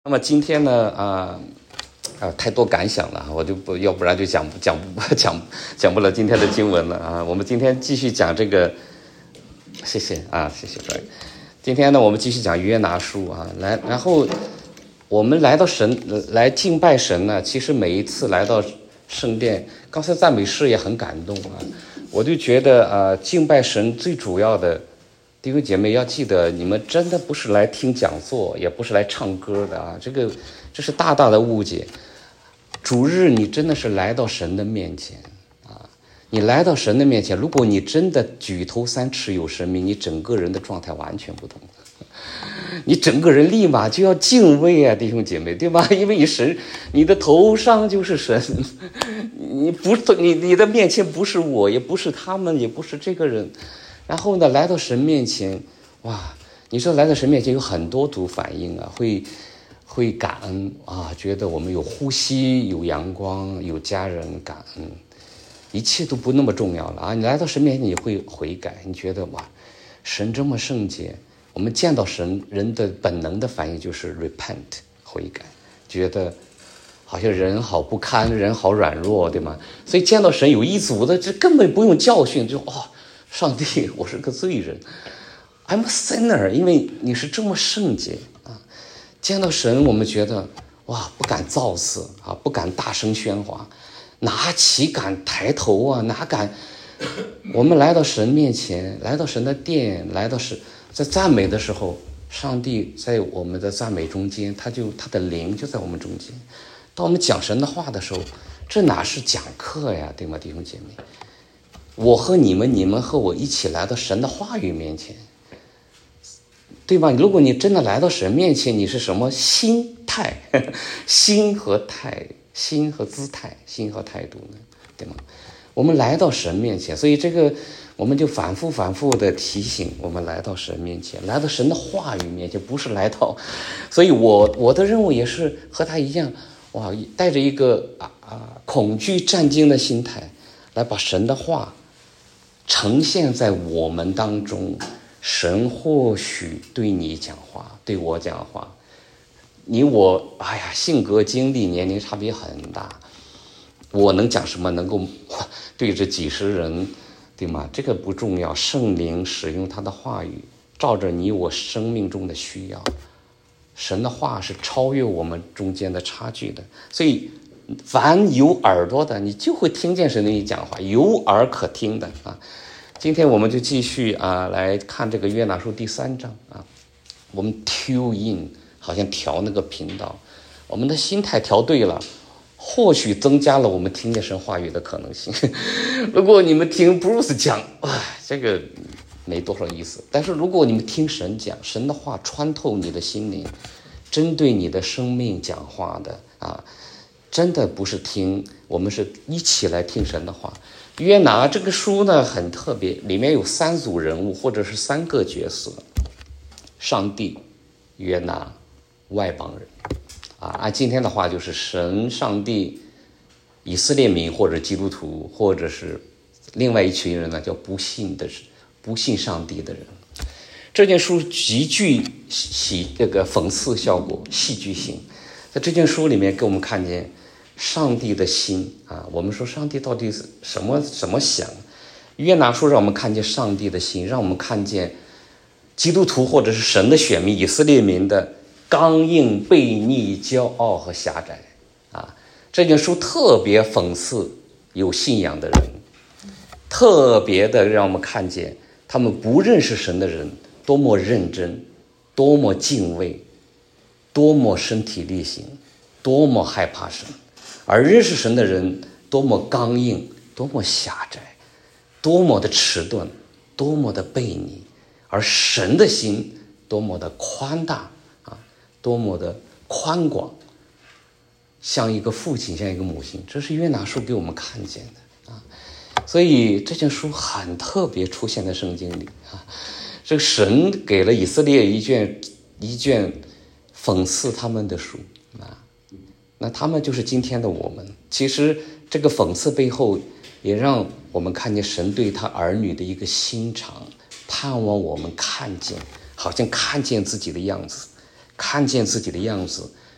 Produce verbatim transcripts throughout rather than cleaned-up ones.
那么今天呢，啊、呃、啊，太多感想了，我就不要不然就讲讲不讲讲不了今天的经文了啊。我们今天继续讲这个，谢谢啊，谢谢各位。今天呢，我们继续讲约拿书啊，来，然后我们来到神来敬拜神呢，其实每一次来到圣殿，刚才赞美诗也很感动啊，我就觉得啊、呃，敬拜神最主要的。弟兄姐妹要记得，你们真的不是来听讲座，也不是来唱歌的啊！这个这是大大的误解。主日你真的是来到神的面前啊！你来到神的面前，如果你真的举头三尺有神明，你整个人的状态完全不同，你整个人立马就要敬畏啊，弟兄姐妹，对吧？因为你神，你的头上就是神，你不是你你的面前不是我，也不是他们，也不是这个人。然后呢，来到神面前，哇！你说来到神面前有很多组反应啊，会会感恩啊，觉得我们有呼吸、有阳光、有家人，感恩，一切都不那么重要了啊！你来到神面前，你会悔改，你觉得哇，神这么圣洁，我们见到神，人的本能的反应就是 repent 悔改，觉得好像人好不堪，人好软弱，对吗？所以见到神有一组的，这根本不用教训，就哦。上帝，我是个罪人 ，I'm a sinner， 因为你是这么圣洁啊！见到神，我们觉得哇，不敢造次啊，不敢大声喧哗，哪岂敢抬头啊？哪敢？我们来到神面前，来到神的殿，来到神在赞美的时候，上帝在我们的赞美中间，他就他的灵就在我们中间。当我们讲神的话的时候，这哪是讲课呀，对吗，弟兄姐妹？我和你们，你们和我一起来到神的话语面前，对吧？如果你真的来到神面前，你是什么心态？心和态，心和姿态，心和态度呢？对吗？我们来到神面前，所以这个我们就反复反复的提醒我们来到神面前，来到神的话语面前，不是来到。所以我我的任务也是和他一样，哇，带着一个啊啊恐惧战惊的心态，来把神的话呈现在我们当中。神或许对你讲话，对我讲话，你我哎呀，性格经历年龄差别很大，我能讲什么能够对着几十人，对吗？这个不重要，圣灵使用他的话语，照着你我生命中的需要，神的话是超越我们中间的差距的。所以凡有耳朵的，你就会听见神对你讲话，有耳可听的啊。今天我们就继续啊来看这个约拿书第三章啊，我们 tune in 好像调那个频道，我们的心态调对了，或许增加了我们听见神话语的可能性。如果你们听 Bruce 讲，哇，这个没多少意思。但是如果你们听神讲，神的话穿透你的心灵，针对你的生命讲话的啊，真的不是听，我们是一起来听神的话。约拿这个书呢很特别，里面有三组人物或者是三个角色：上帝、约拿、外邦人。啊，按今天的话就是神、上帝、以色列民或者基督徒，或者是另外一群人呢叫不信的、不信上帝的人。这件书极具喜这个讽刺效果、戏剧性。在这件书里面给我们看见上帝的心啊，我们说上帝到底是什么什么想？约拿书让我们看见上帝的心，让我们看见基督徒或者是神的选民以色列民的刚硬、悖逆、骄傲和狭窄啊。这件书特别讽刺有信仰的人，特别的让我们看见他们不认识神的人多么认真，多么敬畏，多么身体力行，多么害怕神。而认识神的人多么刚硬，多么狭窄，多么的迟钝，多么的悖逆，而神的心多么的宽大啊，多么的宽广，像一个父亲，像一个母亲。这是约拿书给我们看见的啊。所以这件书很特别，出现在圣经里啊。这个神给了以色列一卷一卷讽刺他们的书啊。那他们就是今天的我们。其实这个讽刺背后也让我们看见神对他儿女的一个心肠，盼望我们看见，好像看见自己的样子，看见自己的样子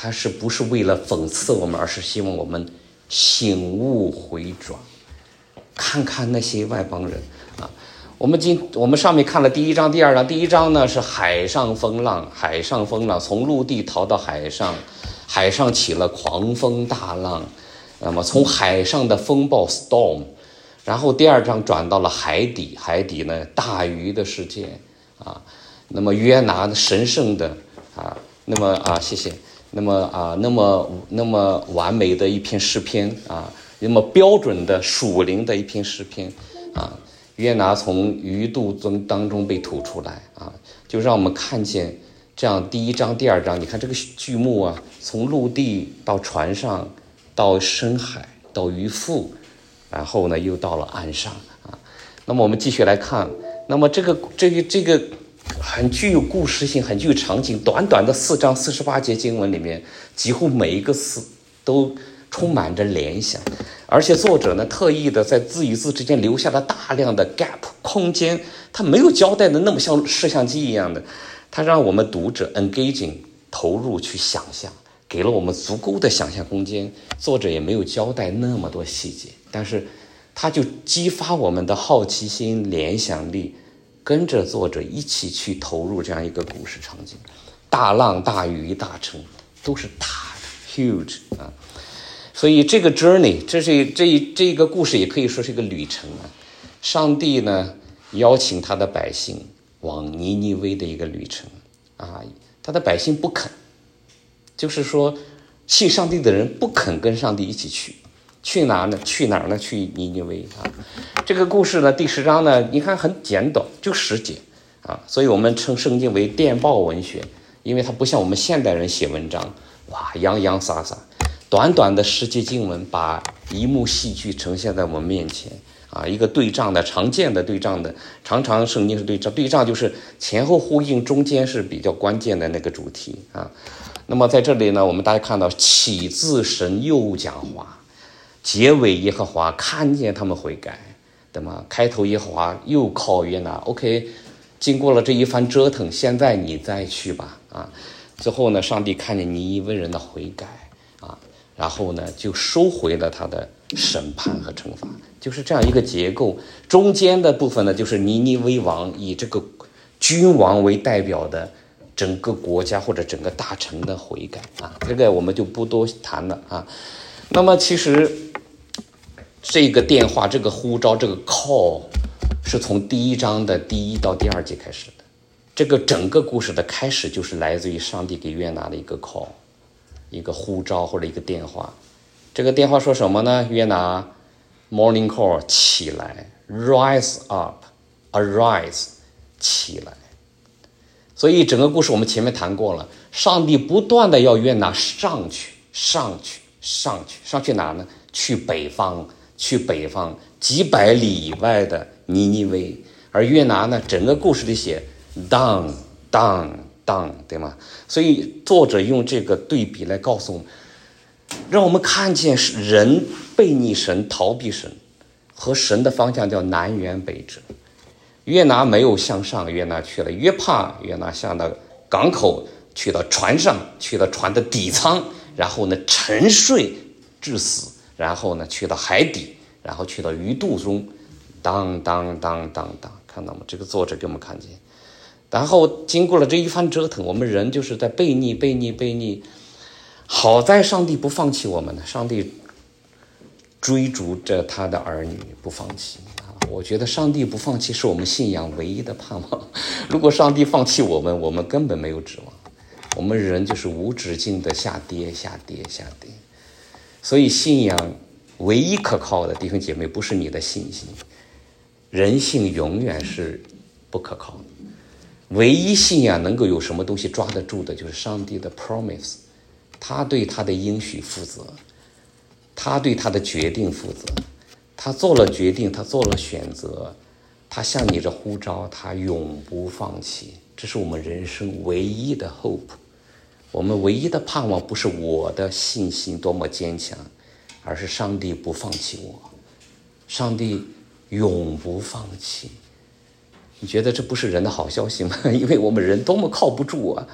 他是不是为了讽刺我们，而是希望我们醒悟回转，看看那些外邦人啊。我们今我们上面看了第一章、第二章。第一章呢是海上风浪，海上风浪从陆地逃到海上，海上起了狂风大浪。那么从海上的风暴 storm， 然后第二章转到了海底，海底呢大鱼的世界啊。那么约拿神圣的啊，那么啊谢谢，那么啊那么那么完美的一篇诗篇啊，那么标准的属灵的一篇诗篇啊。约拿从鱼肚中当中被吐出来啊，就让我们看见这样第一章第二章，你看这个剧目啊，从陆地到船上，到深海，到鱼腹，然后呢又到了岸上啊。那么我们继续来看，那么这个这个这个很具有故事性，很具有场景，短短的四章四十八节经文里面，几乎每一个字都充满着联想，而且作者呢特意的在字与字之间留下了大量的 gap 空间，他没有交代的那么像摄像机一样的，他让我们读者 engaging 投入去想象，给了我们足够的想象空间。作者也没有交代那么多细节，但是他就激发我们的好奇心、联想力，跟着作者一起去投入这样一个故事场景。大浪大鱼大城都是大的 huge 啊。所以这个 journey， 这是这这个故事也可以说是一个旅程啊。上帝呢邀请他的百姓往尼尼微的一个旅程啊，他的百姓不肯，就是说信上帝的人不肯跟上帝一起去，去哪呢？去哪儿呢？去尼尼微啊。这个故事呢，第十章呢，你看很简短，就十节啊，所以我们称圣经为电报文学，因为它不像我们现代人写文章，哇，洋洋洒洒。短短的十节经文把一幕戏剧呈现在我们面前啊，一个对仗的常见的对仗的，常常圣经是对仗，对仗就是前后呼应，中间是比较关键的那个主题啊。那么在这里呢，我们大家看到起自神又讲话，结尾耶和华看见他们悔改，对吗？开头耶和华又靠约拿 ，OK， 经过了这一番折腾，现在你再去吧啊。最后呢，上帝看见尼尼微人的悔改。然后呢，就收回了他的审判和惩罚，就是这样一个结构。中间的部分呢，就是尼尼微王以这个君王为代表的整个国家或者整个大城的悔改啊，这个我们就不多谈了啊。那么其实这个电话、这个呼召、这个 call 是从第一章的第一到第二节开始的。这个整个故事的开始就是来自于上帝给约拿的一个 call。一个呼召或者一个电话，这个电话说什么呢？约拿 morning call 起来 rise up arise 起来。所以整个故事我们前面谈过了，上帝不断的要约拿上去上去上去上去哪呢？去北方，去北方几百里以外的尼尼微。而约拿呢，整个故事里写 down down down， 对吗？所以作者用这个对比来告诉我们，让我们看见人背逆神、逃避神，和神的方向叫南辕北辙。约拿没有向上，约拿去了约帕，约拿下到港口，去到船上，去到船的底舱，然后呢沉睡致死，然后呢去到海底，然后去到鱼肚中，当当当当当，看到吗？这个作者给我们看见。然后经过了这一番折腾，我们人就是在悖逆悖逆悖逆，好在上帝不放弃我们呢，上帝追逐着他的儿女不放弃啊！我觉得上帝不放弃是我们信仰唯一的盼望。如果上帝放弃我们，我们根本没有指望，我们人就是无止境的下跌下跌下跌。所以信仰唯一可靠的弟兄姐妹不是你的信心，人性永远是不可靠的。唯一信仰能够有什么东西抓得住的，就是上帝的 promise， 他对他的应许负责，他对他的决定负责，他做了决定，他做了选择，他向你这呼召，他永不放弃。这是我们人生唯一的 hope。 我们唯一的盼望不是我的信心多么坚强，而是上帝不放弃我，上帝永不放弃。你觉得这不是人的好消息吗？因为我们人多么靠不住啊，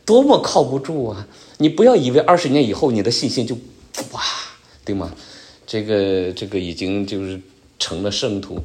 多么靠不住啊！你不要以为二十年以后你的信心就哇，对吗？这个这个已经就是成了圣徒。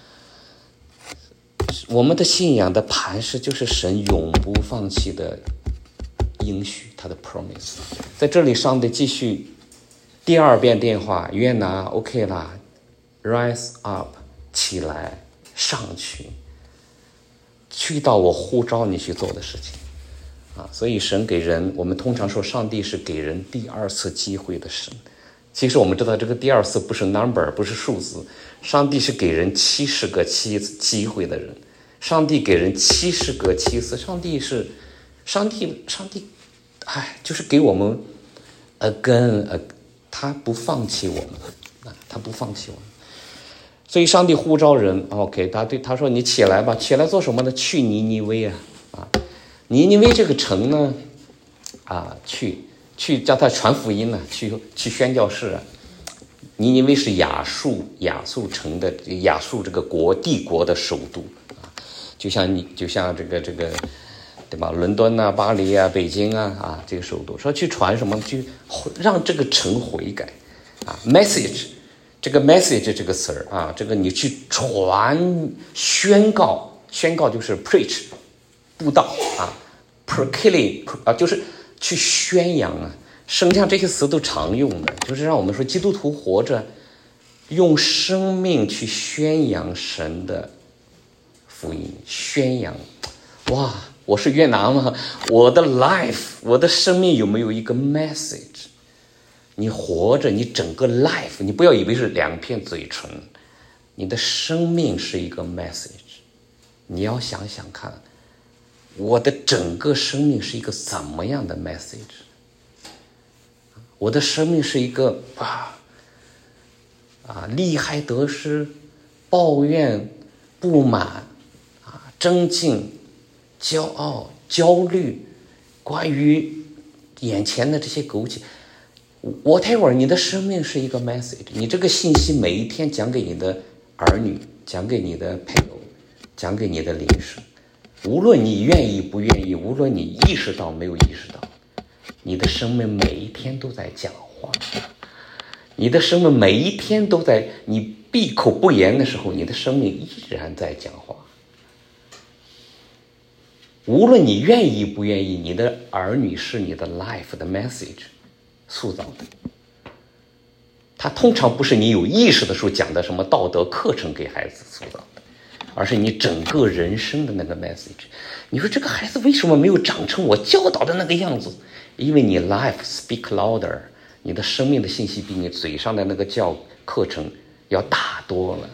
我们的信仰的磐石就是神永不放弃的应许，他的 promise。 在这里上帝继续第二遍电话，约拿 OK 啦， rise up， 起来，上去，去到我呼召你去做的事情啊！所以神给人，我们通常说上帝是给人第二次机会的神。其实我们知道这个第二次不是 number， 不是数字，上帝是给人七十个七机会的人。上帝给人七十个七次，上帝是上帝上帝哎，就是给我们 again， 他不放弃我们，他不放弃我们。所以上帝呼召人 OK， 他对他说你起来吧，起来做什么呢？去尼尼微啊啊，尼尼微这个城呢啊，去去叫他传福音呢、啊，去去宣教士啊。尼尼微是亚述亚述城的亚述这个国帝国的首都啊，就像你就像这个这个对吧？伦敦啊、巴黎啊、北京啊啊这个首都，说去传什么？去让这个城悔改啊 ，message。这个 message 这个词儿啊，这个你去传宣告，宣告就是 preach 布道啊 proclaim 啊，就是去宣扬啊。圣经上这些词都常用的，就是让我们说基督徒活着用生命去宣扬神的福音，宣扬。哇，我是越南吗？我的 life， 我的生命有没有一个 message？你活着，你整个 life， 你不要以为是两片嘴唇，你的生命是一个 message。你要想想看，我的整个生命是一个怎么样的 message？ 我的生命是一个啊啊利害得失、抱怨、不满啊、争竞、骄傲、焦虑，关于眼前的这些苟且。whatever， 你的生命是一个 message， 你这个信息每一天讲给你的儿女，讲给你的配偶，讲给你的邻舍，无论你愿意不愿意，无论你意识到没有意识到，你的生命每一天都在讲话，你的生命每一天都在，你闭口不言的时候，你的生命依然在讲话。无论你愿意不愿意，你的儿女是你的 life 的 message塑造的。他通常不是你有意识的时候讲的什么道德课程给孩子塑造的，而是你整个人生的那个 message。 你说这个孩子为什么没有长成我教导的那个样子？因为你 life speak louder， 你的生命的信息比你嘴上的那个教课程要大多了。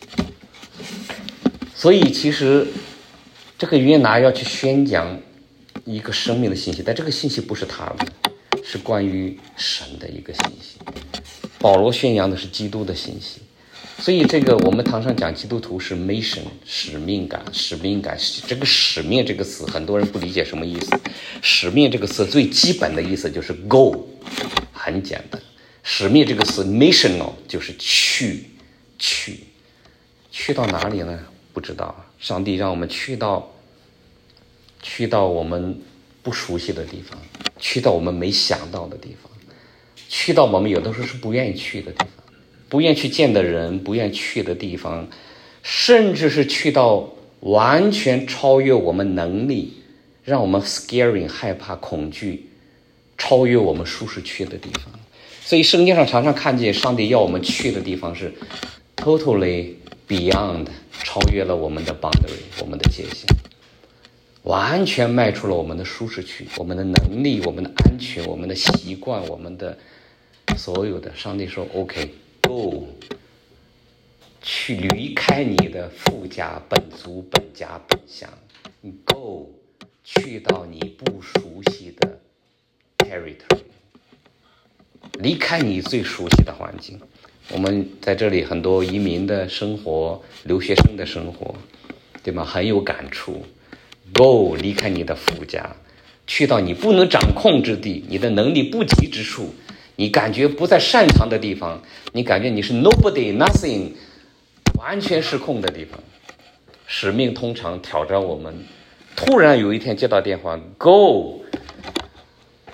所以其实这个约拿要去宣讲一个生命的信息，但这个信息不是他的，是关于神的一个信息。保罗宣扬的是基督的信息。所以这个我们堂上讲基督徒是 mission， 使命感，使命感。这个使命这个词很多人不理解什么意思。使命这个词最基本的意思就是 go， 很简单。使命这个词 missional 就是去去去到哪里呢？不知道。上帝让我们去到去到我们不熟悉的地方，去到我们没想到的地方，去到我们有的时候是不愿意去的地方，不愿去见的人，不愿去的地方，甚至是去到完全超越我们能力，让我们 scaring 害怕恐惧，超越我们舒适区的地方。所以圣经上常常看见上帝要我们去的地方是 totally beyond， 超越了我们的 boundary， 我们的界限，完全迈出了我们的舒适区，我们的能力，我们的安全，我们的习惯，我们的所有的。上帝说 OK go， 去离开你的父家本族本家本乡，你 go 去到你不熟悉的 territory， 离开你最熟悉的环境。我们在这里很多移民的生活，留学生的生活，对吗？很有感触。Go， 离开你的父家，去到你不能掌控之地，你的能力不及之处，你感觉不再擅长的地方，你感觉你是 nobody nothing， 完全失控的地方。使命通常挑战我们，突然有一天接到电话 ，Go，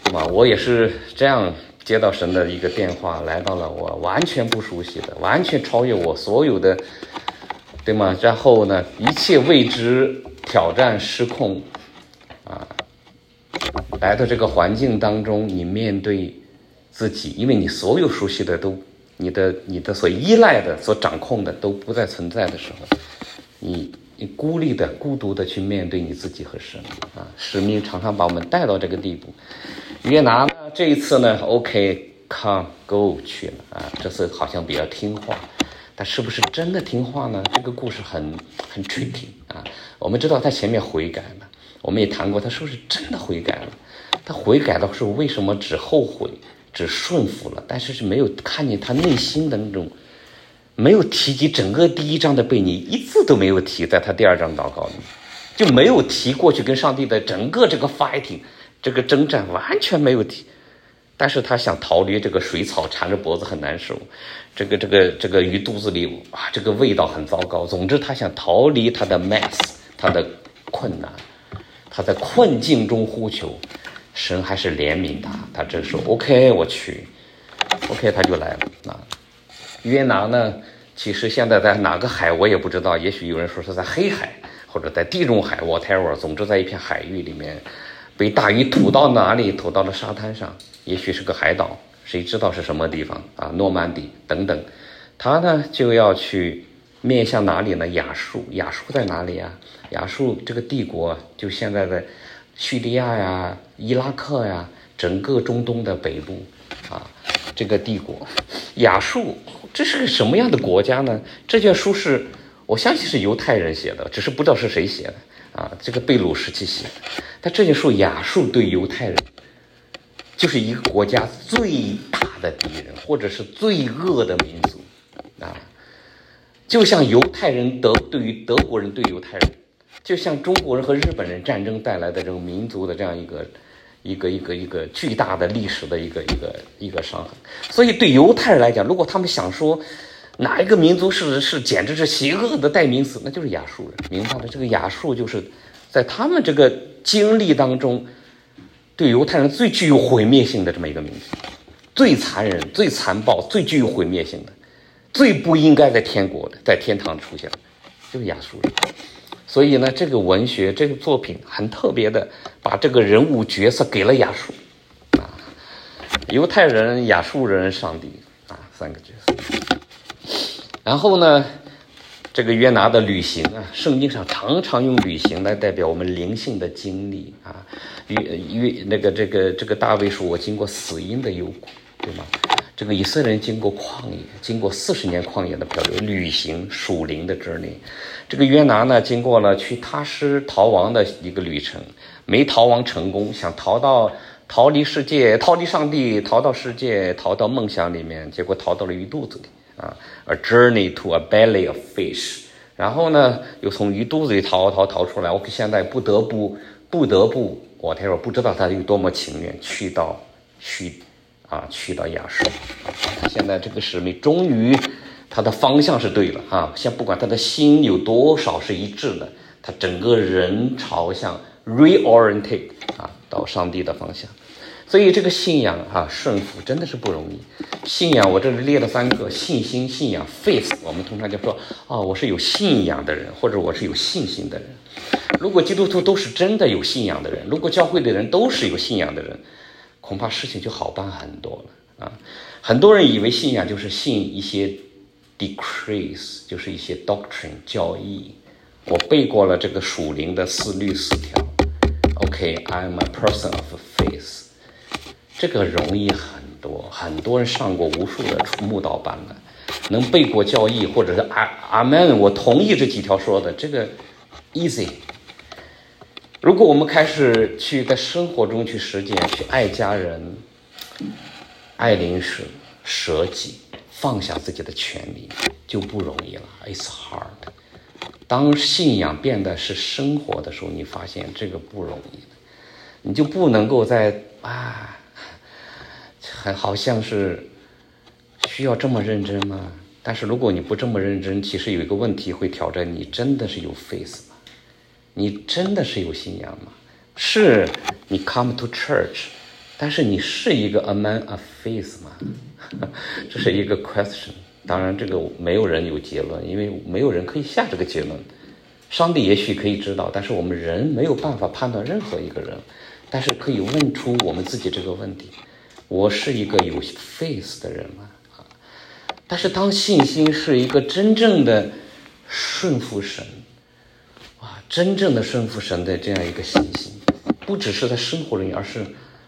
对吧？我也是这样接到神的一个电话，来到了我完全不熟悉的，完全超越我所有的，对吗？然后呢，一切未知、挑战、失控，啊，来到这个环境当中，你面对自己，因为你所有熟悉的都，你的你的所依赖的、所掌控的都不再存在的时候，你。你孤立的、孤独的去面对你自己和神啊，使命常常把我们带到这个地步。约拿呢，这一次呢 ，OK come go 去了啊，这次好像比较听话，但是不是真的听话呢？这个故事很很 tricky 啊。我们知道他前面悔改了，我们也谈过他是不是真的悔改了。他悔改的时候为什么只后悔、只顺服了，但是是没有看见他内心的那种。没有提及整个第一章的悖逆，一字都没有提，在他第二章祷告里就没有提过去跟上帝的整个这个 fighting 这个征战完全没有提，但是他想逃离这个水草缠着脖子很难受，这个这个这个鱼肚子里啊这个味道很糟糕，总之他想逃离他的 mess 他的困难，他在困境中呼求，神还是怜悯他，他这时候 OK 我去 OK 他就来了啊。约拿呢，其实现在在哪个海我也不知道，也许有人说是在黑海，或者在地中海 whatever， 总之在一片海域里面，被大鱼吐到哪里？吐到了沙滩上，也许是个海岛，谁知道是什么地方啊？诺曼底等等，他呢就要去面向哪里呢？亚述，亚述在哪里啊？亚述这个帝国就现在的叙利亚呀、伊拉克呀，整个中东的北部啊，这个帝国，亚述。这是个什么样的国家呢？这卷书是我相信是犹太人写的，只是不知道是谁写的啊。这个贝鲁时期写的，但这卷书亚述对犹太人就是一个国家最大的敌人，或者是最恶的民族啊。就像犹太人德对于德国人对犹太人，就像中国人和日本人战争带来的这种民族的这样一个。一个一个一个巨大的历史的一个一个一个伤痕，所以对犹太人来讲，如果他们想说哪一个民族是是简直是邪恶的代名词，那就是亚述人。明白了，这个亚述就是在他们这个经历当中，对犹太人最具有毁灭性的这么一个民族，最残忍、最残暴、最具有毁灭性的，最不应该在天国的，在天堂出现的，就是亚述人。所以呢，这个文学这个作品很特别的，把这个人物角色给了亚述啊，犹太人、亚述人、上帝啊三个角色。然后呢，这个约拿的旅行啊，圣经上常常用旅行来代表我们灵性的经历啊。约约那个这个这个大卫说，我经过死荫的幽谷，对吗？这个以色列人经过旷野，经过四十年旷野的漂流，旅行属灵的之旅。这个约拿呢，经过了去他施逃亡的一个旅程，没逃亡成功，想逃到逃离世界，逃离上帝，逃到世界，逃到梦想里面，结果逃到了鱼肚子里啊。A journey to a belly of fish。然后呢，又从鱼肚子里逃逃逃出来。我现在不得不不得不，我天，我不知道他有多么情愿去到去。啊，去到亚述，他现在这个使命终于，他的方向是对了啊。先不管他的心有多少是一致的，他整个人朝向 reorientate 啊，到上帝的方向。所以这个信仰啊，顺服真的是不容易。信仰我这里列了三个：信心、信仰 faith。我们通常就说啊，我是有信仰的人，或者我是有信心的人。如果基督徒都是真的有信仰的人，如果教会的人都是有信仰的人，恐怕事情就好办很多了啊！很多人以为信仰就是信一些 decrees， 就是一些 doctrine 教义。我背过了这个属灵的四律四条 ，OK，I'm a person of faith。这个容易很多，很多人上过无数的慕道班了，能背过教义，或者是阿阿门，我同意这几条说的，这个 easy。如果我们开始去在生活中去实践，去爱家人、爱邻舍、舍己，放下自己的权利，就不容易了。It's hard。当信仰变得是生活的时候，你发现这个不容易，你就不能够再啊，很好像是需要这么认真吗？但是如果你不这么认真，其实有一个问题会挑战你，真的是有 faith 吗？你真的是有信仰吗？是你 come to church， 但是你是一个 a man of faith 吗？这是一个 question。当然这个没有人有结论，因为没有人可以下这个结论。上帝也许可以知道，但是我们人没有办法判断任何一个人，但是可以问出我们自己这个问题：我是一个有 faith 的人吗？但是当信心是一个真正的顺服神，哇，真正的顺服神的这样一个信心，不只是在生活里，而是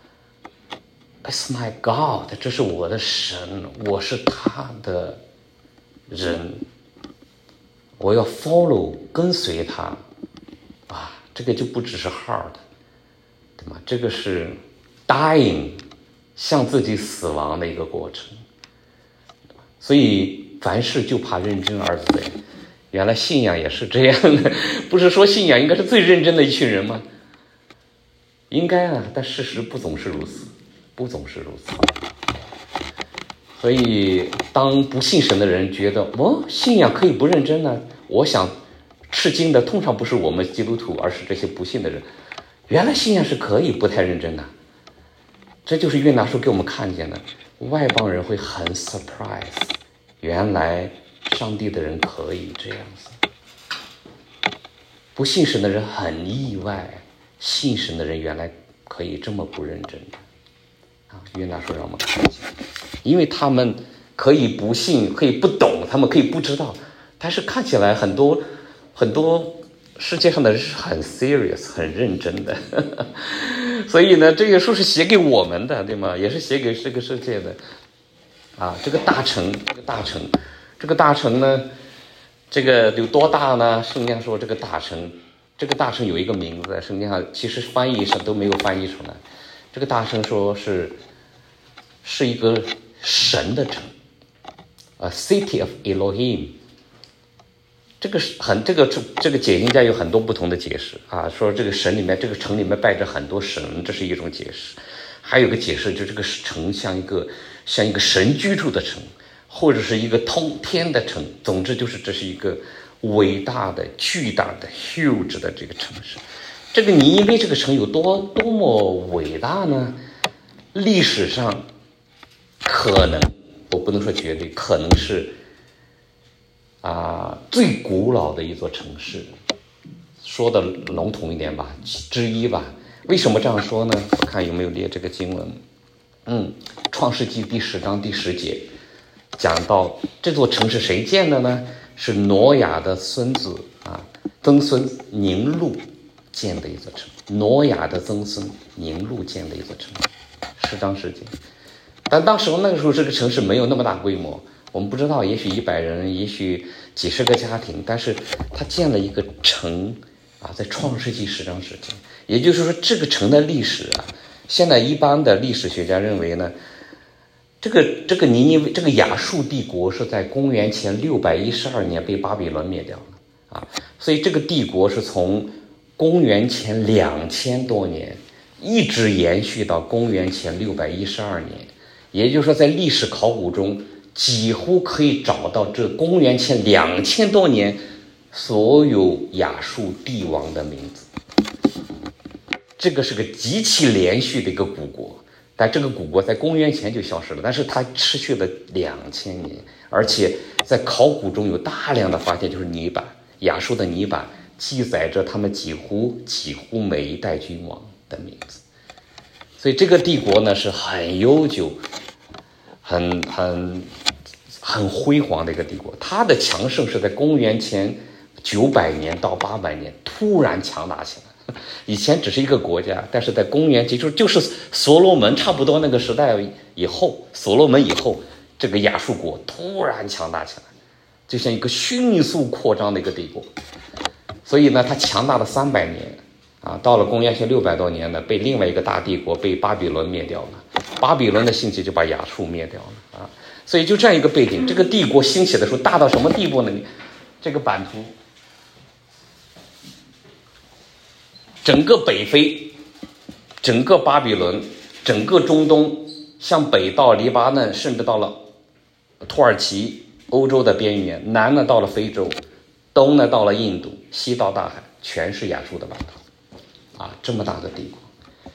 It's my God， 这是我的神，我是他的人，我要 follow 跟随他，啊，这个就不只是 hard， 对吗？这个是 dying， 向自己死亡的一个过程。所以凡事就怕认真二字，原来信仰也是这样的，不是说信仰应该是最认真的一群人吗？应该啊，但事实不总是如此，不总是如此。所以当不信神的人觉得哦，信仰可以不认真呢，我想吃惊的通常不是我们基督徒，而是这些不信的人。原来信仰是可以不太认真的，这就是约拿书给我们看见的。外邦人会很 surprise， 原来上帝的人可以这样子。不信神的人很意外，信神的人原来可以这么不认真的。啊，约拿书让我们看见，因为他们可以不信，可以不懂，他们可以不知道，但是看起来很多很多世界上的人是很 serious 很认真的。所以呢，这个书是写给我们的，对吗？也是写给这个世界的。啊，这个大城，这个大城，这个大城呢，这个有多大呢？圣经上说这个大城，这个大城有一个名字，圣经上其实翻译上都没有翻译出来。这个大城说是是一个神的城，啊 ，City of Elohim。这个是很这个这个解经家有很多不同的解释啊，说这个神里面这个城里面拜着很多神，这是一种解释。还有个解释，就这个城像一个像一个神居住的城，或者是一个通天的城。总之就是这是一个伟大的、巨大的、huge 的这个城市。这个尼尼微这个城有多多么伟大呢？历史上可能，我不能说绝对，可能是啊最古老的一座城市，说的笼统一点吧，之一吧。为什么这样说呢？我看有没有列这个经文。嗯，创世纪第十章第十节讲到这座城是谁建的呢？是挪亚的孙子啊，曾孙宁禄建的一座城。挪亚的曾孙宁禄建的一座城，十章十节。但当时候那个时候这个城市没有那么大规模，我们不知道，也许一百人，也许几十个家庭，但是他建了一个城啊，在创世纪十章十节。也就是说，这个城的历史啊，现在一般的历史学家认为呢，这个这个尼尼微这个亚述帝国是在公元前六百一十二年被巴比伦灭掉了啊，所以这个帝国是从公元前两千多年一直延续到公元前六百一十二年，也就是说，在历史考古中几乎可以找到这公元前两千多年所有亚述帝王的名字。这个是个极其连续的一个古国，但这个古国在公元前就消失了，但是它持续了两千年，而且在考古中有大量的发现，就是泥板，亚述的泥板记载着他们几乎几乎每一代君王的名字。所以这个帝国呢是很悠久、很很很辉煌的一个帝国。它的强盛是在公元前九百年到八百年突然强大起来。以前只是一个国家，但是在公元就是就是所罗门差不多那个时代以后，所罗门以后，这个亚述国突然强大起来，就像一个迅速扩张的一个帝国。所以呢，它强大了三百年啊，到了公元前六百多年呢，被另外一个大帝国被巴比伦灭掉了。巴比伦的兴起就把亚述灭掉了啊。所以就这样一个背景，这个帝国兴起的时候大到什么地步呢？这个版图。整个北非，整个巴比伦，整个中东，向北到黎巴嫩，甚至到了土耳其，欧洲的边缘，南呢到了非洲，东呢到了印度，西到大海，全是亚述的版图啊，这么大的帝国。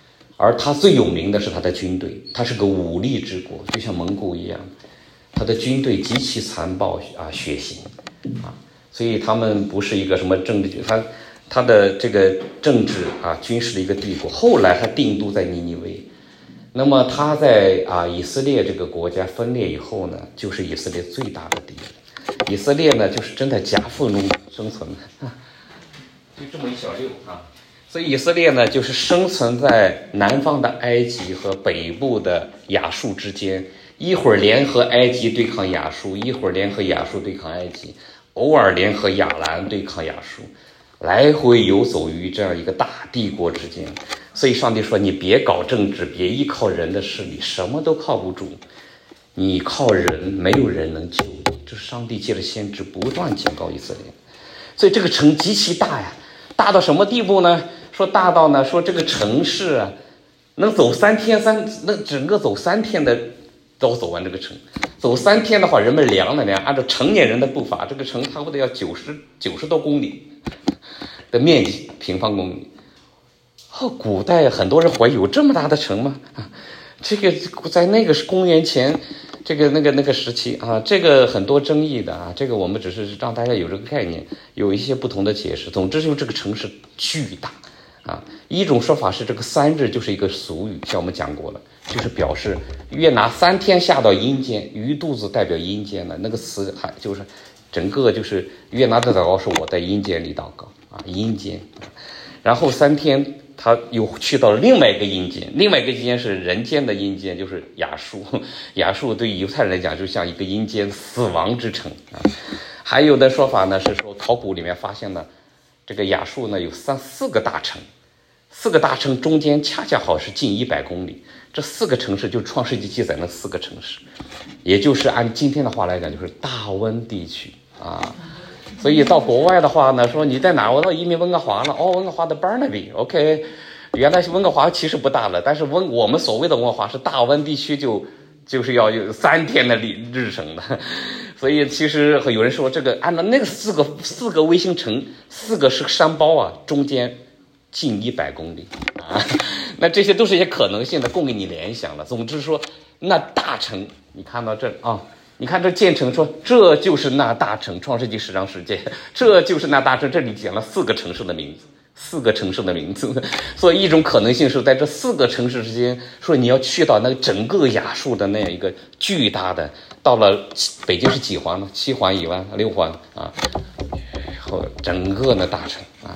而他最有名的是他的军队，他是个武力之国，就像蒙古一样，他的军队极其残暴啊，血腥啊，所以他们不是一个什么政治，他他的这个政治啊军事的一个帝国。后来他定都在尼尼微，那么他在啊以色列这个国家分裂以后呢，就是以色列最大的敌人。以色列呢，就是真在夹缝中生存的，就这么一小溜啊。所以以色列呢，就是生存在南方的埃及和北部的亚述之间，一会儿联合埃及对抗亚述，一会儿联合亚述对抗埃及，偶尔联合亚兰对抗亚述，来回游走于这样一个大帝国之间。所以上帝说，你别搞政治，别依靠人的势力，什么都靠不住，你靠人，没有人能救你。这是上帝借着先知不断警告以色列。所以这个城极其大呀，大到什么地步呢？说大到呢，说这个城市啊，能走三天三，那整个走三天的都走完这个城。走三天的话，人们量了量，按照成年人的步伐，这个城差不多要九十九十多公里的面积，平方公里。哦，古代很多人怀疑有这么大的城吗？啊，这个在那个是公元前这个那个那个时期啊，这个很多争议的啊，这个我们只是让大家有这个概念，有一些不同的解释。总之就是这个城市巨大啊。一种说法是这个三日就是一个俗语，像我们讲过了，就是表示约拿三天下到阴间，鱼肚子代表阴间了，那个词还就是整个就是约拿的祷告是我在阴间里祷告啊，阴间。然后三天他又去到了另外一个阴间，另外一个阴间是人间的阴间，就是亚述。亚述对犹太人来讲就像一个阴间，死亡之城啊。还有的说法呢是说，考古里面发现了这个亚述呢有三四个大城，四个大城中间恰恰好是近一百公里，这四个城市就是创世纪记载那四个城市，也就是按今天的话来讲就是大温地区啊。所以到国外的话呢，说你在哪？我到移民温哥华了。哦，温哥华的 Burnaby，OK， 原来温哥华其实不大了，但是温我们所谓的温哥华是大温地区就，就就是要有三天的日程的。所以其实有人说，这个按照那个四个四个卫星城，四个是山包啊，中间近一百公里啊。那这些都是一些可能性的，供给你联想了。总之说，那大城，你看到这啊。你看这建成说，这就是那大城，创世纪十章十节，这就是那大城。这里讲了四个城市的名字，四个城市的名字。所以一种可能性是在这四个城市之间，说你要去到那个整个亚述的那样一个巨大的，到了北京是几环呢？七环以外，六环啊，后整个的大城啊。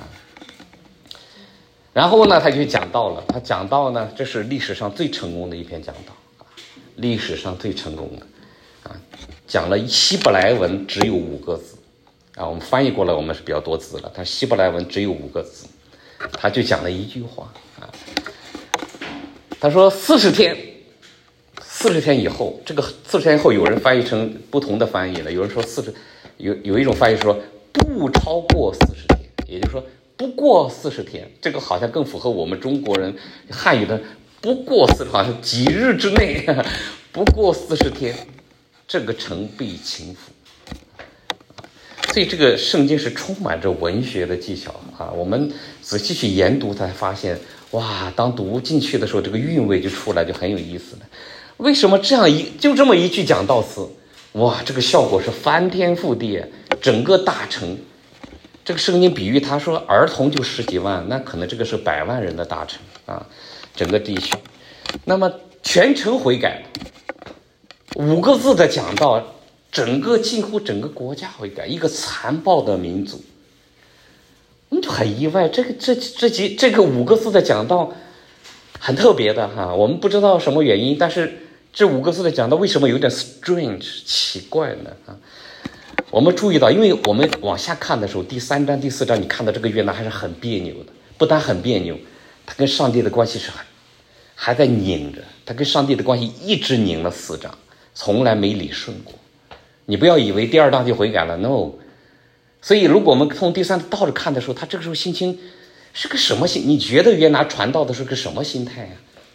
然后呢，他就讲到了，他讲到呢，这是历史上最成功的一篇讲道啊，历史上最成功的。讲了希伯来文只有五个字啊，我们翻译过来我们是比较多字了，但希伯来文只有五个字，他就讲了一句话啊，他说四十天，四十天以后，这个四十天以后有人翻译成不同的翻译了，有人说四十，有有一种翻译说不超过四十天，也就是说不过四十天，这个好像更符合我们中国人汉语的不过四十，好像几日之内，不过四十天。这个城必倾覆，所以这个圣经是充满着文学的技巧啊！我们仔细去研读，才发现哇，当读进去的时候，这个韵味就出来，就很有意思了。为什么这样一就这么一句讲道词，哇，这个效果是翻天覆地，整个大城，这个圣经比喻他说儿童就十几万，那可能这个是百万人的大城啊，整个地区，那么全城悔改。五个字的讲到，整个近乎整个国家悔改，一个残暴的民族，我们就很意外。这个这这几这个五个字的讲到很特别的哈，我们不知道什么原因，但是这五个字的讲到为什么有点 strange 奇怪呢？啊，我们注意到，因为我们往下看的时候，第三章、第四章，你看到这个约拿还是很别扭的，不但很别扭，他跟上帝的关系是很还在拧着，他跟上帝的关系一直拧了四章。从来没理顺过，你不要以为第二章就悔改了 ，no。所以，如果我们从第三倒着看的时候，他这个时候心情是个什么心？你觉得约拿传道的是个什么心态啊？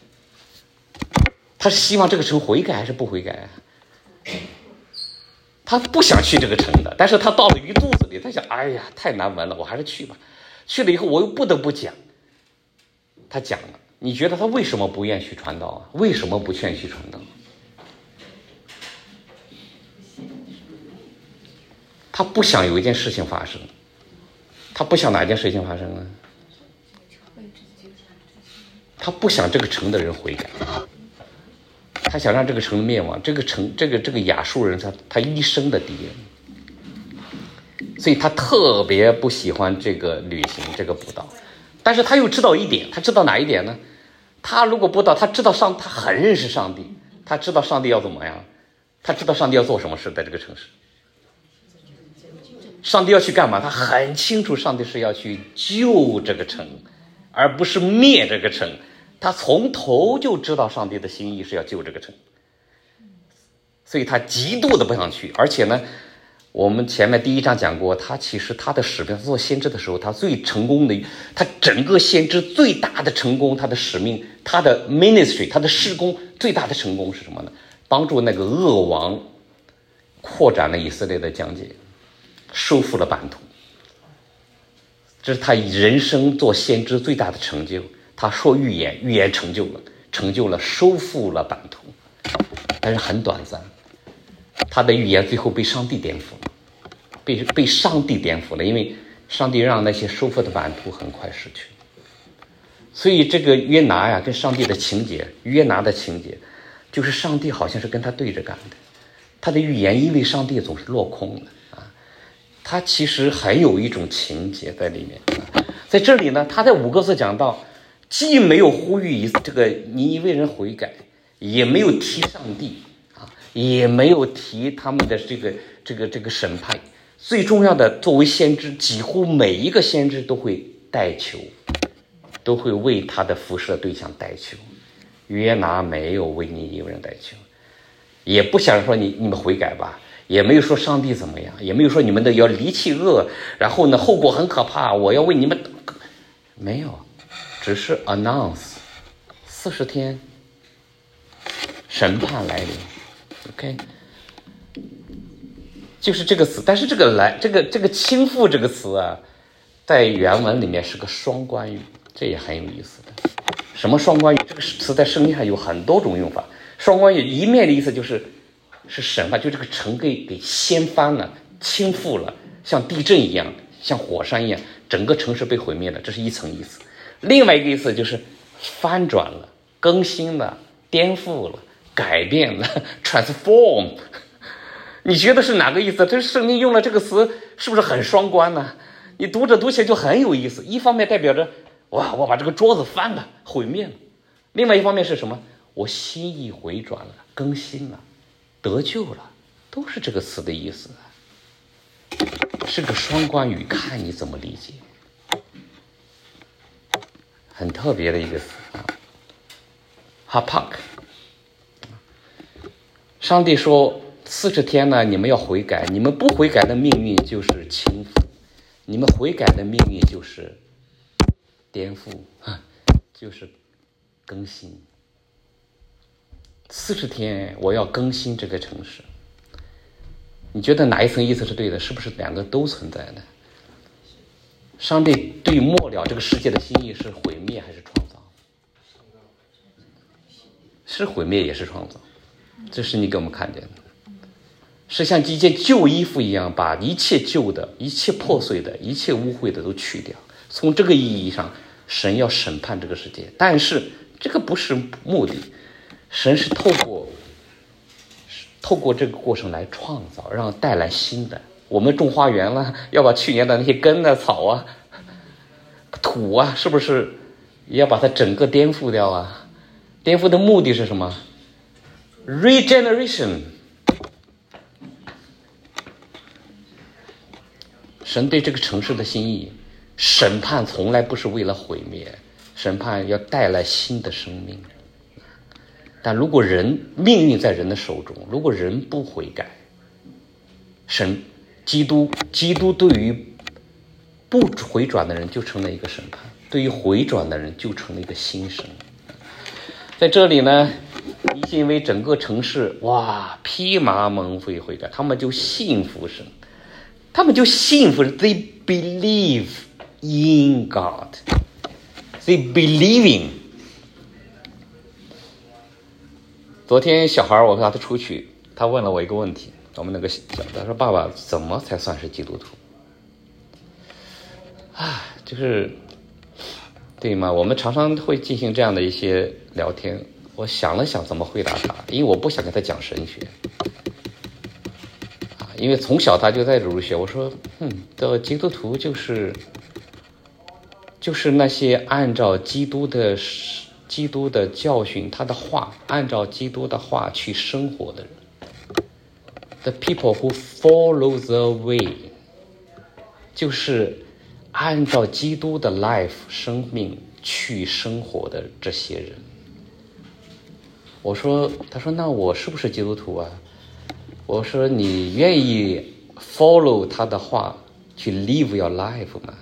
他是希望这个城悔改还是不悔改啊？他不想去这个城的，但是他到了鱼肚子里，他想，哎呀，太难闻了，我还是去吧。去了以后，我又不得不讲。他讲了。 你觉得他为什么不愿去传道啊？为什么不劝去传道？他不想有一件事情发生，他不想哪一件事情发生呢？他不想这个城的人悔改，他想让这个城灭亡，这个城这个这个亚述人他他一生的敌人，所以他特别不喜欢这个旅行这个布道。但是他又知道一点，他知道哪一点呢？他如果布道，他知道上他很认识上帝，他知道上帝要怎么样，他知道上帝要做什么事在这个城市，上帝要去干嘛，他很清楚上帝是要去救这个城，而不是灭这个城。他从头就知道上帝的心意是要救这个城，所以他极度的不想去。而且呢，我们前面第一章讲过，他其实他的使命，他做先知的时候，他最成功的，他整个先知最大的成功，他的使命，他的 ministry， 他的事工最大的成功是什么呢？帮助那个恶王扩展了以色列的疆界，收复了版图。这是他人生做先知最大的成就。他说预言，预言成就了，成就了，收复了版图，但是很短暂。他的预言最后被上帝颠覆了，被被上帝颠覆了，因为上帝让那些收复的版图很快失去。所以这个约拿呀，跟上帝的情节，约拿的情节，就是上帝好像是跟他对着干的。他的预言因为上帝总是落空的啊，他其实还有一种情节在里面。啊、在这里呢，他在五个字讲到。既没有呼吁这个尼尼微人悔改，也没有提上帝啊，也没有提他们的这个这个这个审判。最重要的，作为先知，几乎每一个先知都会代求，都会为他的服侍的对象代求。约拿没有为尼尼微人代求，也不想说你你们悔改吧，也没有说上帝怎么样，也没有说你们的要离弃恶，然后呢后果很可怕，我要为你们，没有。只是 announce 四十天审判来临 ，OK， 就是这个词。但是这个来这个这个倾覆这个词啊，在原文里面是个双关语，这也很有意思的。什么双关语？这个词在圣经上有很多种用法。双关语一面的意思就是是审判，就这个城给给掀翻了、倾覆了，像地震一样，像火山一样，整个城市被毁灭了，这是一层意思。另外一个意思就是翻转了、更新了、颠覆了、改变了 transform。 你觉得是哪个意思？这圣经用了这个词是不是很双关呢？你读着读起来就很有意思。一方面代表着哇，我把这个桌子翻了，毁灭了；另外一方面是什么？我心意回转了，更新了，得救了，都是这个词的意思。是个双关语，看你怎么理解。很特别的一个词啊 ，hapak。上帝说四十天呢，你们要悔改，你们不悔改的命运就是倾覆，你们悔改的命运就是颠覆，就是更新。四十天，我要更新这个城市。你觉得哪一层意思是对的？是不是两个都存在的？上帝对末了这个世界的心意是毁灭还是创造？是毁灭也是创造，这是你给我们看见的。是像一件旧衣服一样，把一切旧的、一切破碎的、一切污秽的都去掉。从这个意义上，神要审判这个世界，但是这个不是目的，神是透过透过这个过程来创造，让带来新的。我们种花园了，要把去年的那些根啊、草啊、土啊，是不是也要把它整个颠覆掉啊？颠覆的目的是什么 ？Regeneration。神对这个城市的心意，审判从来不是为了毁灭，审判要带来新的生命。但如果人命运在人的手中，如果人不悔改，神基督基督对于不回转的人就成了一个审判，对于回转的人就成了一个新生。在这里呢，因为整个城市哇披麻蒙灰悔改，他们就信服神，他们就信服 they believe in God, they believing 昨天小孩我和他出去，他问了我一个问题，我们那个小他说爸爸怎么才算是基督徒？啊，就是对吗？我们常常会进行这样的一些聊天。我想了想怎么回答他，因为我不想跟他讲神学啊，因为从小他就在儒学。我说，嗯，的基督徒就是就是那些按照基督的基督的教训，他的话，按照基督的话去生活的人。The people who follow the way， 就是按照基督的 life 生命去生活的这些人。我说，他说那我是不是基督徒啊？我说你愿意 follow 他的话去 live your life 吗？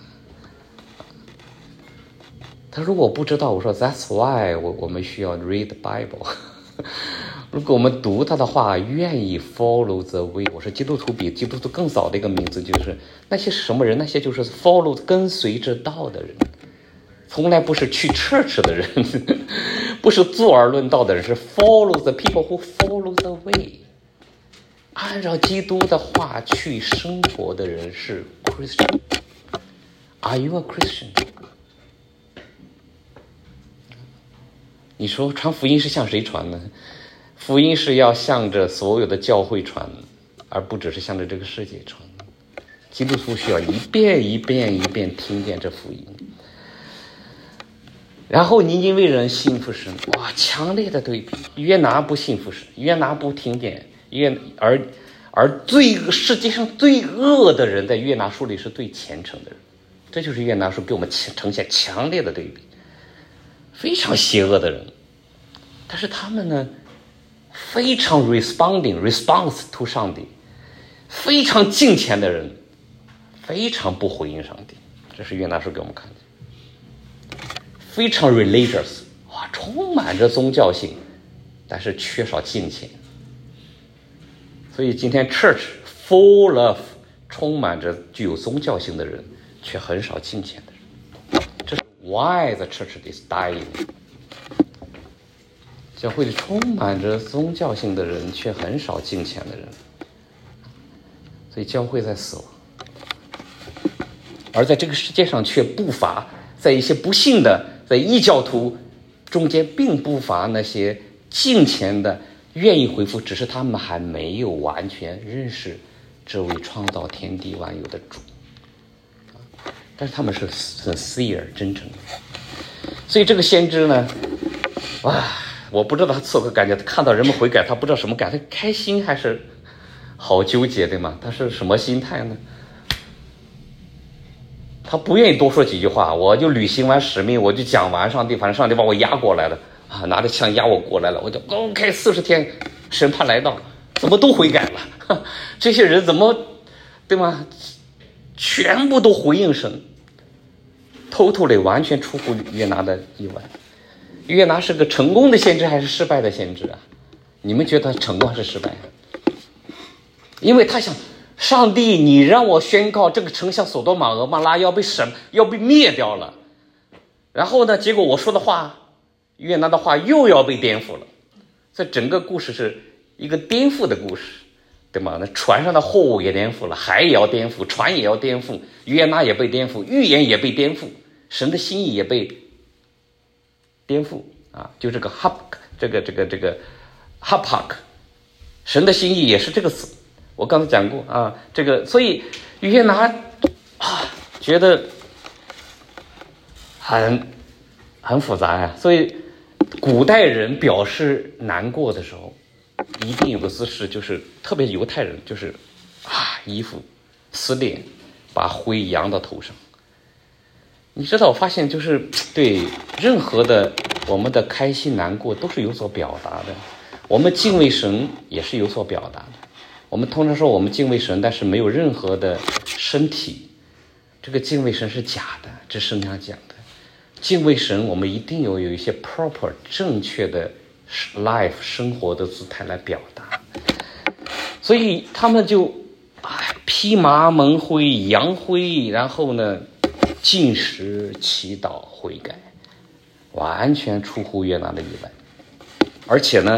他说我不知道。我说 That's why 我我们需要 read the Bible 如果我们读他的话，愿意 follow the way。我说基督徒比基督徒更早的一个名字就是那些什么人？那些就是 follow 跟随着道的人，从来不是去 church 的人，不是坐而论道的人，是 follow the people who follow the way， 按照基督的话去生活的人是 Christian。 Are you a Christian？ 你说传福音是向谁传呢？福音是要向着所有的教会传，而不只是向着这个世界传。基督徒需要一遍一遍一遍听见这福音，然后你因为人信服神，哇，强烈的对比。约拿不信服神，约拿不听见，约而而最世界上最恶的人在约拿书里是最虔诚的人。这就是约拿书给我们呈现强烈的对比，非常邪恶的人，但是他们呢非常 responding response to 上帝，非常敬虔的人，非常不回应上帝。这是约拿书给我们看的。非常 religious， 哇，充满着宗教性，但是缺少敬虔。所以今天 church full of 充满着具有宗教性的人，却很少敬虔的人。这是 why the church is dying。教会里充满着宗教性的人，却很少敬虔的人，所以教会在死亡。而在这个世界上却不乏，在一些不幸的在异教徒中间并不乏那些敬虔的愿意回复，只是他们还没有完全认识这位创造天地万有的主，但是他们是 sincere 真诚的。所以这个先知呢，哇，我不知道他此刻感觉，他看到人们悔改，他不知道什么感觉，他开心还是好纠结，对吗？他是什么心态呢？他不愿意多说几句话，我就履行完使命，我就讲完上帝，反正上帝把我压过来了啊，拿着枪压我过来了，我就 OK， 四十天审判来到，怎么都悔改了？这些人怎么，对吗？全部都回应神，totally 完全出乎约拿的意外。约拿是个成功的先知还是失败的先知啊？你们觉得成功还是失败？因为他想，上帝，你让我宣告这个城像索多玛俄玛拉要被审，要被灭掉了。然后呢，结果我说的话，约拿的话又要被颠覆了。这整个故事是一个颠覆的故事，对吗？那船上的货物也颠覆了，海也要颠覆，船也要颠覆，约拿也被颠覆，预言也被颠覆，神的心意也被颠覆啊！就这个 hap 这个这个这个 hapak， 神的心意也是这个词。我刚才讲过啊，这个所以约拿啊觉得很很复杂呀、啊。所以古代人表示难过的时候，一定有个姿势，就是特别犹太人，就是啊衣服撕裂，把灰扬到头上。你知道，我发现就是对任何的我们的开心难过都是有所表达的，我们敬畏神也是有所表达的。我们通常说我们敬畏神，但是没有任何的身体，这个敬畏神是假的，这圣经上讲的。敬畏神，我们一定有有一些 proper 正确的 life 生活的姿态来表达。所以他们就哎披麻蒙灰扬灰，然后呢禁食祈祷悔改，完全出乎约拿的意外。而且呢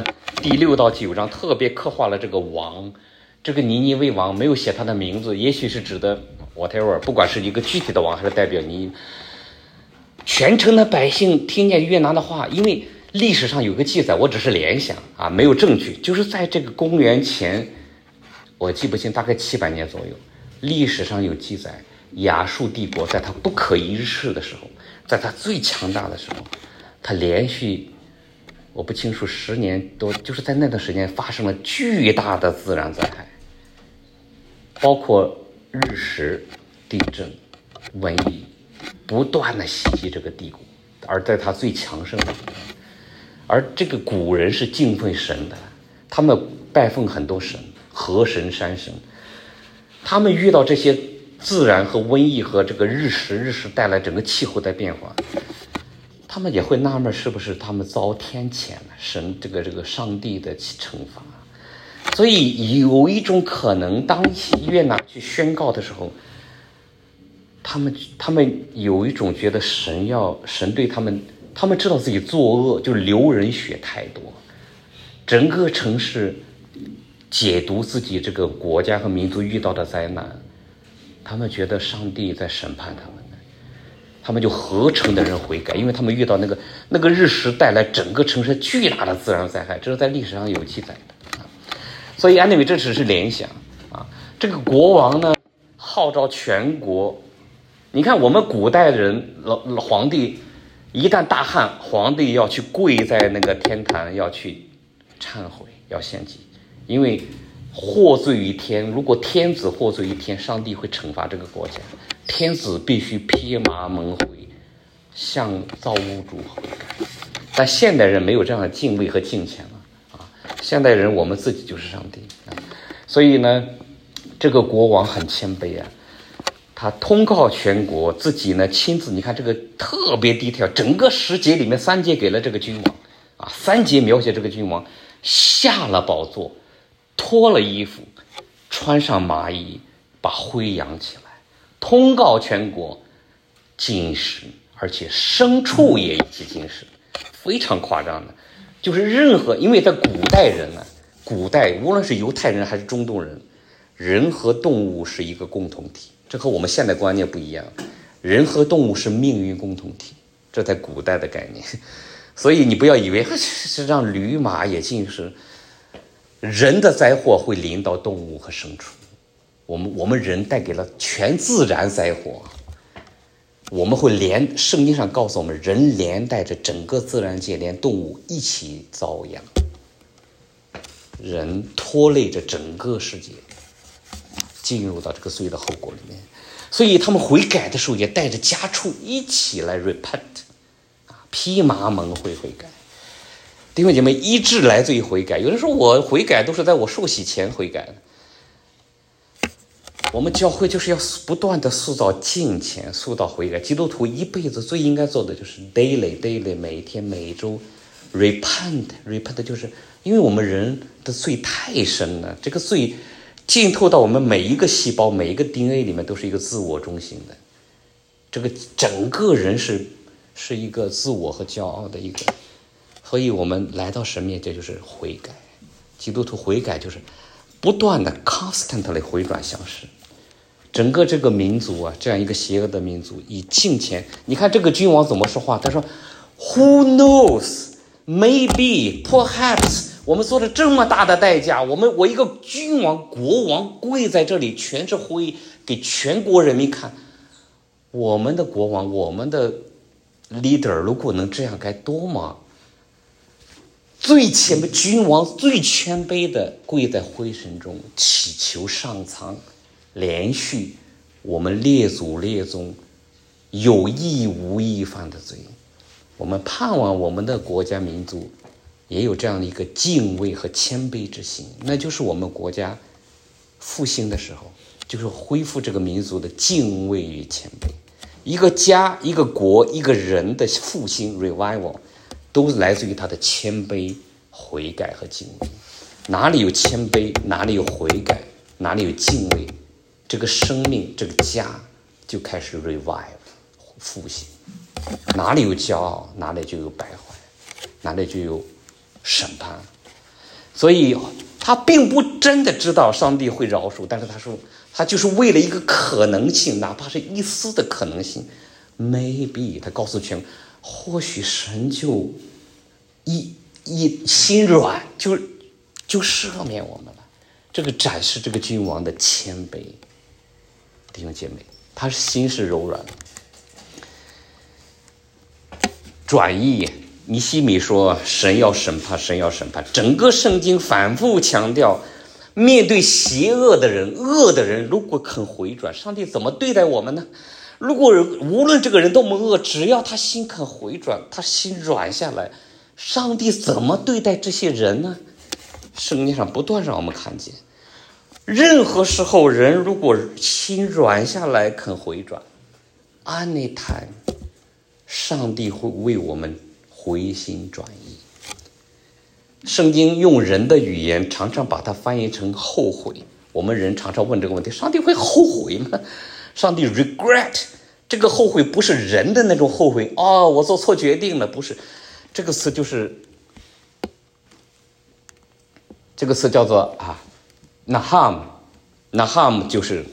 第六到九章特别刻画了这个王，这个尼尼微王没有写他的名字，也许是指的 whatever， 不管是一个具体的王还是代表尼，全城的百姓听见约拿的话，因为历史上有个记载，我只是联想啊，没有证据，就是在这个公元前，我记不清，大概七百年左右，历史上有记载，亚述帝国在它不可一世的时候，在它最强大的时候，它连续我不清楚十年多，就是在那段时间发生了巨大的自然灾害，包括日食、地震、瘟疫，不断的袭击这个帝国，而在它最强盛的时候，而这个古人是敬畏神的，他们拜奉很多神，河神、山神，他们遇到这些自然和瘟疫和这个日食日食带来整个气候的变化，他们也会纳闷是不是他们遭天谴了，神这个这个上帝的惩罚。所以有一种可能，当约拿去宣告的时候，他们他们有一种觉得神要神对他们，他们知道自己作恶，就流人血太多，整个城市解读自己这个国家和民族遇到的灾难，他们觉得上帝在审判他们，他们就合城的人悔改，因为他们遇到那个那个日食带来整个城市巨大的自然灾害，这是在历史上有记载的啊。所以 anyway 这只是联想啊。这个国王呢号召全国，你看我们古代人老皇帝一旦大旱，皇帝要去跪在那个天坛，要去忏悔，要献祭，因为获罪于天，如果天子获罪于天，上帝会惩罚这个国家，天子必须披麻蒙灰，向造物主悔改。但现代人没有这样的敬畏和敬虔了啊！现代人我们自己就是上帝啊，所以呢，这个国王很谦卑啊，他通告全国，自己呢亲自，你看这个特别低调，整个十节里面三节给了这个君王啊，三节描写这个君王下了宝座，脱了衣服，穿上麻衣，把灰扬起来，通告全国禁食，而且牲畜也一起禁食，非常夸张的。就是任何，因为在古代人呢、啊，古代无论是犹太人还是中东人，人和动物是一个共同体，这和我们现代观念不一样，人和动物是命运共同体，这在古代的概念。所以你不要以为是让驴马也禁食，人的灾祸会临到动物和牲畜，我们我们人带给了全自然灾祸，我们会连圣经上告诉我们，人连带着整个自然界，连动物一起遭殃，人拖累着整个世界进入到这个罪的后果里面。所以他们悔改的时候也带着家畜一起来 repent 啊，披麻蒙灰悔改。弟兄姐妹，医治来自于悔改。有人说我悔改都是在我受洗前悔改的。我们教会就是要不断的塑造敬虔，塑造悔改。基督徒一辈子最应该做的就是 daily daily 每天每周 repent repent 就是因为我们人的罪太深了，这个罪浸透到我们每一个细胞每一个 D N A 里面，都是一个自我中心的，这个整个人是是一个自我和骄傲的一个。所以我们来到神面前就是悔改，基督徒悔改就是不断的 constantly 回转向神。整个这个民族啊，这样一个邪恶的民族，以敬虔，你看这个君王怎么说话？他说 Who knows, maybe, perhaps， 我们做了这么大的代价，我们我一个君王国王跪在这里，全是灰，给全国人民看，我们的国王，我们的 leader 如果能这样，该多么最谦卑，君王最谦卑的跪在灰尘中，祈求上苍连续我们列祖列宗有意无意犯的罪。我们盼望我们的国家民族也有这样的一个敬畏和谦卑之心，那就是我们国家复兴的时候，就是恢复这个民族的敬畏与谦卑。一个家，一个国，一个人的复兴 revival 都来自于他的谦卑、悔改和敬畏。哪里有谦卑，哪里有悔改，哪里有敬畏，这个生命，这个家就开始 revive 复兴。哪里有骄傲，哪里就有败坏，哪里就有审判。 所以他并不真的知道上帝会饶恕，但是他说他就是为了一个可能性，哪怕是一丝的可能性 maybe 他告诉全，或许神就一一心软就就赦免我们了。这个展示这个君王的谦卑，弟兄姐妹，他心是柔软的。转译尼希米说神要审判，神要审判。整个圣经反复强调，面对邪恶的人、恶的人，如果肯回转，上帝怎么对待我们呢？如果无论这个人多么恶，只要他心肯回转，他心软下来，上帝怎么对待这些人呢？圣经上不断让我们看见，任何时候人如果心软下来肯回转 anytime 上帝会为我们回心转意。圣经用人的语言常常把它翻译成后悔。我们人常常问这个问题，上帝会后悔吗？上帝 regret， 这个后悔不是人的那种后悔，哦，我做错决定了，不是。这个词就是这个词叫做啊 naham naham 就是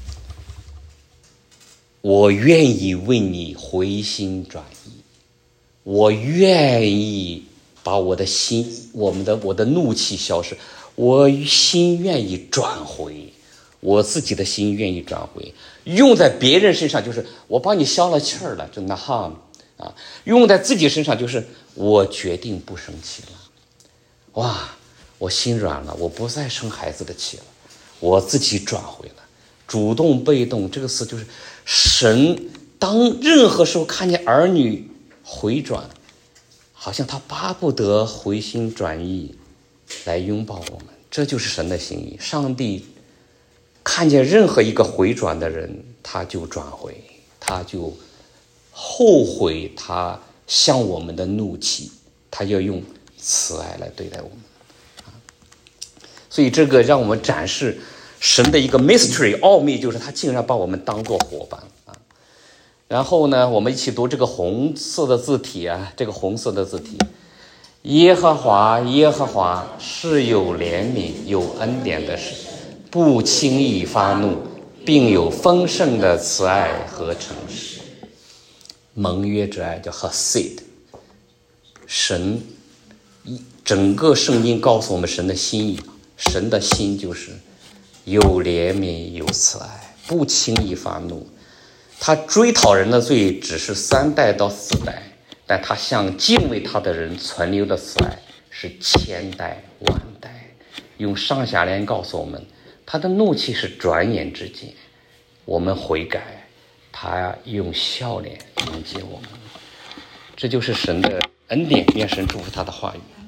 我愿意为你回心转意，我愿意把我的心我们的我的怒气消失，我心愿意转回，我自己的心愿意转回。用在别人身上就是我帮你消了气儿了，就 naham 啊，用在自己身上就是我决定不生气了。哇，我心软了，我不再生孩子的气了，我自己转回了。主动被动这个词就是神当任何时候看见儿女回转，好像他巴不得回心转意来拥抱我们，这就是神的心意。上帝看见任何一个回转的人，他就转回，他就后悔他向我们的怒气，他要用慈爱来对待我们。所以这个让我们展示神的一个 mystery 奥秘，就是他竟然把我们当作伙伴啊。然后呢，我们一起读这个红色的字体啊，这个红色的字体，耶和华耶和华是有怜悯有恩典的神，不轻易发怒，并有丰盛的慈爱和诚实。盟约之爱叫 Hasid。 神整个圣经告诉我们神的心意，神的心就是有怜悯有慈爱，不轻易发怒。他追讨人的罪只是三代到四代，但他向敬畏他的人存留的慈爱是千代万代。用上下联告诉我们，他的怒气是转眼之间，我们悔改，他用笑脸迎接我们。这就是神的恩典，愿神祝福他的话语。